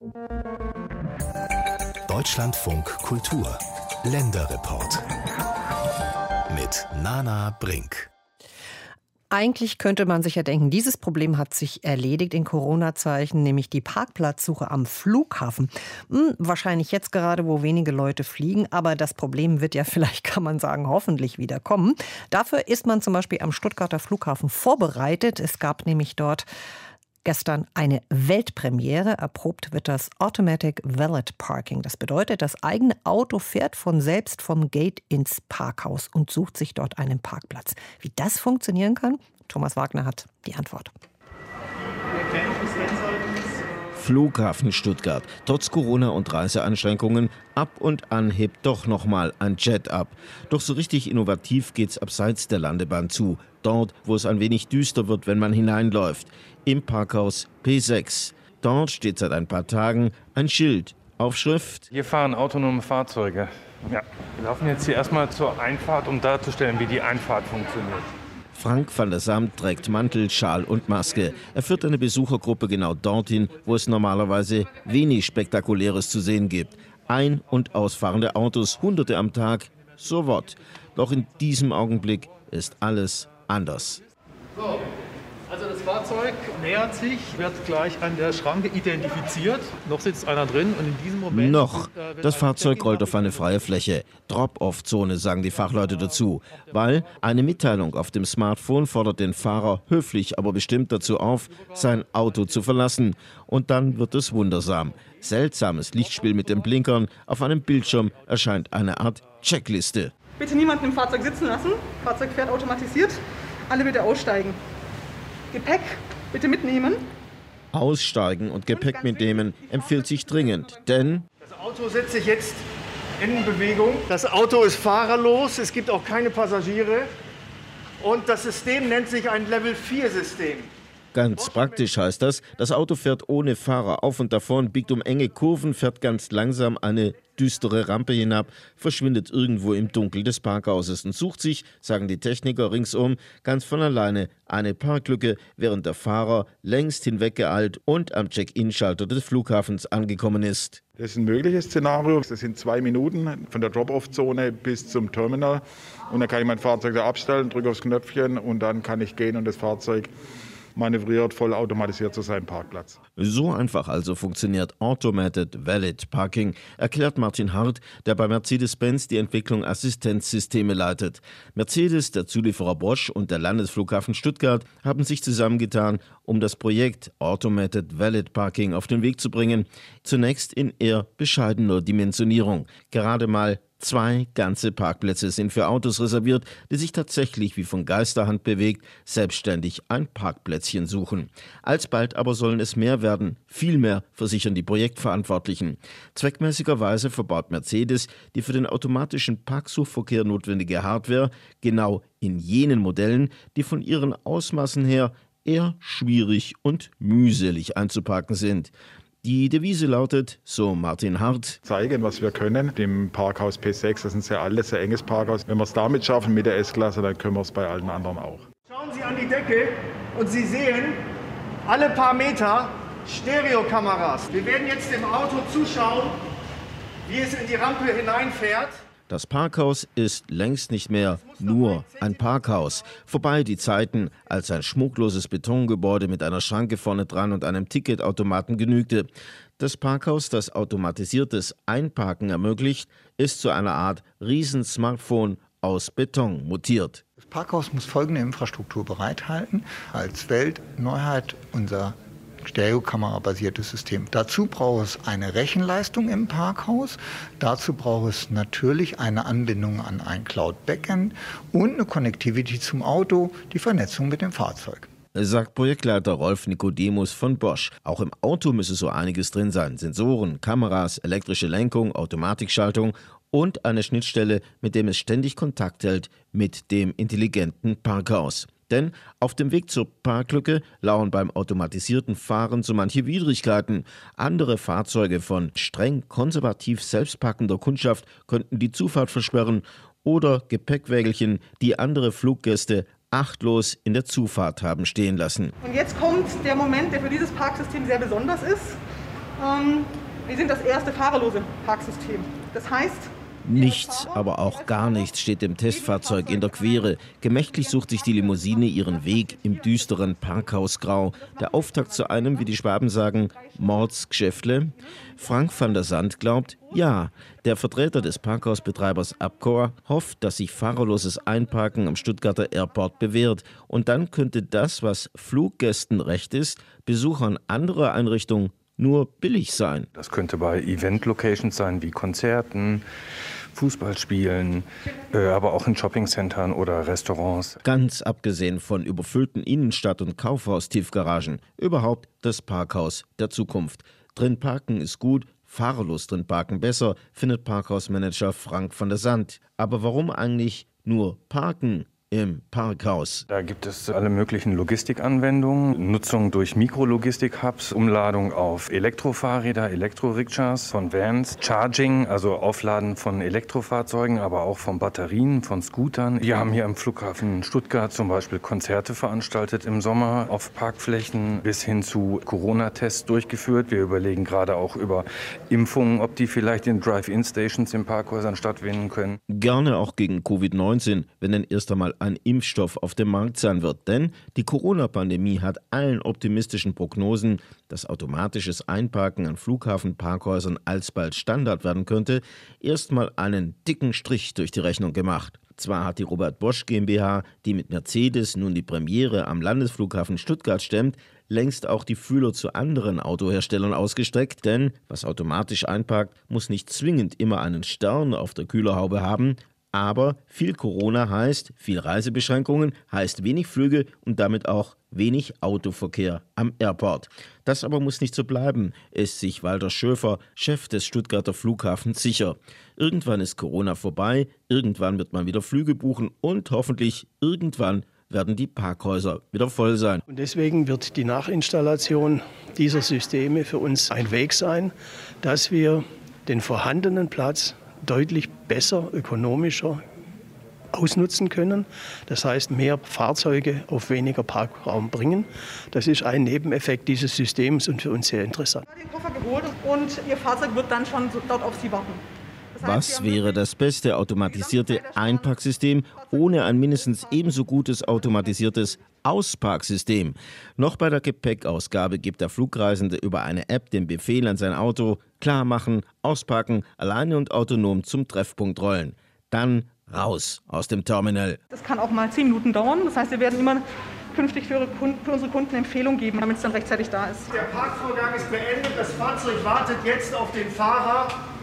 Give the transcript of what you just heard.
Deutschlandfunk Kultur Länderreport mit Nana Brink. Eigentlich könnte man sich ja denken, dieses Problem hat sich erledigt in Corona-Zeiten, nämlich die Parkplatzsuche am Flughafen. Wahrscheinlich jetzt gerade, wo wenige Leute fliegen, aber das Problem wird ja vielleicht, kann man sagen, hoffentlich wieder kommen. Dafür ist man zum Beispiel am Stuttgarter Flughafen vorbereitet. Es gab nämlich dort gestern eine Weltpremiere. Erprobt wird das Automatic Valet Parking. Das bedeutet, das eigene Auto fährt von selbst vom Gate ins Parkhaus und sucht sich dort einen Parkplatz. Wie das funktionieren kann? Thomas Wagner hat die Antwort. Flughafen Stuttgart. Trotz Corona und Reiseeinschränkungen ab und an hebt doch nochmal ein Jet ab. Doch so richtig innovativ geht's abseits der Landebahn zu. Dort, wo es ein wenig düster wird, wenn man hineinläuft. Im Parkhaus P6. Dort steht seit ein paar Tagen ein Schild. Aufschrift: Hier fahren autonome Fahrzeuge. Ja, wir laufen jetzt hier erstmal zur Einfahrt, um darzustellen, wie die Einfahrt funktioniert. Frank van der Samt trägt Mantel, Schal und Maske. Er führt eine Besuchergruppe genau dorthin, wo es normalerweise wenig Spektakuläres zu sehen gibt. Ein- und ausfahrende Autos, Hunderte am Tag, so what. Doch in diesem Augenblick ist alles anders. So, also das Fahrzeug nähert sich, wird gleich an der Schranke identifiziert. Noch sitzt einer drin und in diesem Moment... Das Fahrzeug rollt auf eine freie Fläche. Drop-off-Zone, sagen die Fachleute dazu. Weil eine Mitteilung auf dem Smartphone fordert den Fahrer höflich, aber bestimmt dazu auf, sein Auto zu verlassen. Und dann wird es wundersam. Seltsames Lichtspiel mit den Blinkern. Auf einem Bildschirm erscheint eine Art Checkliste. Bitte niemanden im Fahrzeug sitzen lassen. Fahrzeug fährt automatisiert. Alle bitte aussteigen. Gepäck bitte mitnehmen. Aussteigen und Gepäck mitnehmen empfiehlt sich dringend, denn Das Auto setzt sich jetzt in Bewegung. Das Auto ist fahrerlos, es gibt auch keine Passagiere. Und das System nennt sich ein Level-4-System. ganz praktisch heißt das Auto fährt ohne Fahrer auf und davon, biegt um enge Kurven, fährt ganz langsam eine düstere Rampe hinab, verschwindet irgendwo im Dunkel des Parkhauses und sucht sich, sagen die Techniker ringsum, ganz von alleine eine Parklücke, während der Fahrer längst hinweggeeilt und am Check-in-Schalter des Flughafens angekommen ist. Das ist ein mögliches Szenario. Das sind 2 Minuten von der Drop-off-Zone bis zum Terminal. Und dann kann ich mein Fahrzeug da abstellen, drücke aufs Knöpfchen und dann kann ich gehen und das Fahrzeug manövriert vollautomatisiert zu seinem Parkplatz. So einfach also funktioniert Automated Valet Parking, erklärt Martin Hart, der bei Mercedes-Benz die Entwicklung Assistenzsysteme leitet. Mercedes, der Zulieferer Bosch und der Landesflughafen Stuttgart haben sich zusammengetan, um das Projekt Automated Valet Parking auf den Weg zu bringen. Zunächst in eher bescheidener Dimensionierung. Gerade mal 2 ganze Parkplätze sind für Autos reserviert, die sich tatsächlich wie von Geisterhand bewegt, selbstständig ein Parkplätzchen suchen. Alsbald aber sollen es mehr werden, viel mehr, versichern die Projektverantwortlichen. Zweckmäßigerweise verbaut Mercedes die für den automatischen Parksuchverkehr notwendige Hardware genau in jenen Modellen, die von ihren Ausmaßen her eher schwierig und mühselig einzuparken sind. Die Devise lautet, so Martin Hart: Zeigen, was wir können. Dem Parkhaus P6, das ist ein sehr altes, sehr enges Parkhaus. Wenn wir es damit schaffen mit der S-Klasse, dann können wir es bei allen anderen auch. Schauen Sie an die Decke und Sie sehen alle paar Meter Stereokameras. Wir werden jetzt dem Auto zuschauen, wie es in die Rampe hineinfährt. Das Parkhaus ist längst nicht mehr nur ein Parkhaus. Vorbei die Zeiten, als ein schmuckloses Betongebäude mit einer Schranke vorne dran und einem Ticketautomaten genügte. Das Parkhaus, das automatisiertes Einparken ermöglicht, ist zu einer Art Riesen-Smartphone aus Beton mutiert. Das Parkhaus muss folgende Infrastruktur bereithalten. Als Weltneuheit unser Stereokamera-basiertes System. Dazu braucht es eine Rechenleistung im Parkhaus. Dazu braucht es natürlich eine Anbindung an ein Cloud-Backend und eine Connectivity zum Auto, die Vernetzung mit dem Fahrzeug. Sagt Projektleiter Rolf Nikodemus von Bosch. Auch im Auto müsse so einiges drin sein. Sensoren, Kameras, elektrische Lenkung, Automatikschaltung und eine Schnittstelle, mit dem es ständig Kontakt hält mit dem intelligenten Parkhaus. Denn auf dem Weg zur Parklücke lauern beim automatisierten Fahren so manche Widrigkeiten. Andere Fahrzeuge von streng konservativ selbstparkender Kundschaft könnten die Zufahrt versperren oder Gepäckwägelchen, die andere Fluggäste achtlos in der Zufahrt haben stehen lassen. Und jetzt kommt der Moment, der für dieses Parksystem sehr besonders ist. Wir sind das erste fahrerlose Parksystem. Das heißt, nichts, aber auch gar nichts steht dem Testfahrzeug in der Quere. Gemächlich sucht sich die Limousine ihren Weg im düsteren Parkhausgrau. Der Auftakt zu einem, wie die Schwaben sagen, Mordsgeschäftle. Frank van der Sand glaubt, ja. Der Vertreter des Parkhausbetreibers Abcor hofft, dass sich fahrerloses Einparken am Stuttgarter Airport bewährt. Und dann könnte das, was Fluggästen recht ist, Besuchern anderer Einrichtungen nur billig sein. Das könnte bei Event-Locations sein, wie Konzerten, Fußballspielen, aber auch in Shoppingcentern oder Restaurants. Ganz abgesehen von überfüllten Innenstadt- und Kaufhaus-Tiefgaragen. Überhaupt das Parkhaus der Zukunft. Drin parken ist gut, fahrerlos drin parken besser, findet Parkhausmanager Frank van der Sand. Aber warum eigentlich nur parken im Parkhaus? Da gibt es alle möglichen Logistikanwendungen, Nutzung durch Mikrologistik-Hubs, Umladung auf Elektrofahrräder, Elektrorikschas, von Vans, Charging, also Aufladen von Elektrofahrzeugen, aber auch von Batterien, von Scootern. Wir haben hier am Flughafen Stuttgart zum Beispiel Konzerte veranstaltet im Sommer auf Parkflächen bis hin zu Corona-Tests durchgeführt. Wir überlegen gerade auch über Impfungen, ob die vielleicht in Drive-In-Stations in Parkhäusern stattfinden können. Gerne auch gegen Covid-19, wenn dann erst einmal ein Impfstoff auf dem Markt sein wird. Denn die Corona-Pandemie hat allen optimistischen Prognosen, dass automatisches Einparken an Flughafenparkhäusern alsbald Standard werden könnte, erstmal einen dicken Strich durch die Rechnung gemacht. Zwar hat die Robert Bosch GmbH, die mit Mercedes nun die Premiere am Landesflughafen Stuttgart stemmt, längst auch die Fühler zu anderen Autoherstellern ausgestreckt, denn was automatisch einparkt, muss nicht zwingend immer einen Stern auf der Kühlerhaube haben. Aber viel Corona heißt viel Reisebeschränkungen, heißt wenig Flüge und damit auch wenig Autoverkehr am Airport. Das aber muss nicht so bleiben, ist sich Walter Schöfer, Chef des Stuttgarter Flughafens, sicher. Irgendwann ist Corona vorbei, irgendwann wird man wieder Flüge buchen und hoffentlich irgendwann werden die Parkhäuser wieder voll sein. Und deswegen wird die Nachinstallation dieser Systeme für uns ein Weg sein, dass wir den vorhandenen Platz deutlich besser, ökonomischer ausnutzen können. Das heißt, mehr Fahrzeuge auf weniger Parkraum bringen. Das ist ein Nebeneffekt dieses Systems und für uns sehr interessant. Den Koffer geholt und Ihr Fahrzeug wird dann schon dort auf Sie warten. Was wäre das beste automatisierte Einparksystem ohne ein mindestens ebenso gutes automatisiertes Ausparksystem? Noch bei der Gepäckausgabe gibt der Flugreisende über eine App den Befehl an sein Auto: klar machen, ausparken, alleine und autonom zum Treffpunkt rollen. Dann raus aus dem Terminal. Das kann auch mal 10 Minuten dauern. Das heißt, wir werden immer künftig für unsere Kunden Empfehlungen geben, damit es dann rechtzeitig da ist. Der Parkvorgang ist beendet. Das Fahrzeug wartet jetzt auf den Fahrer.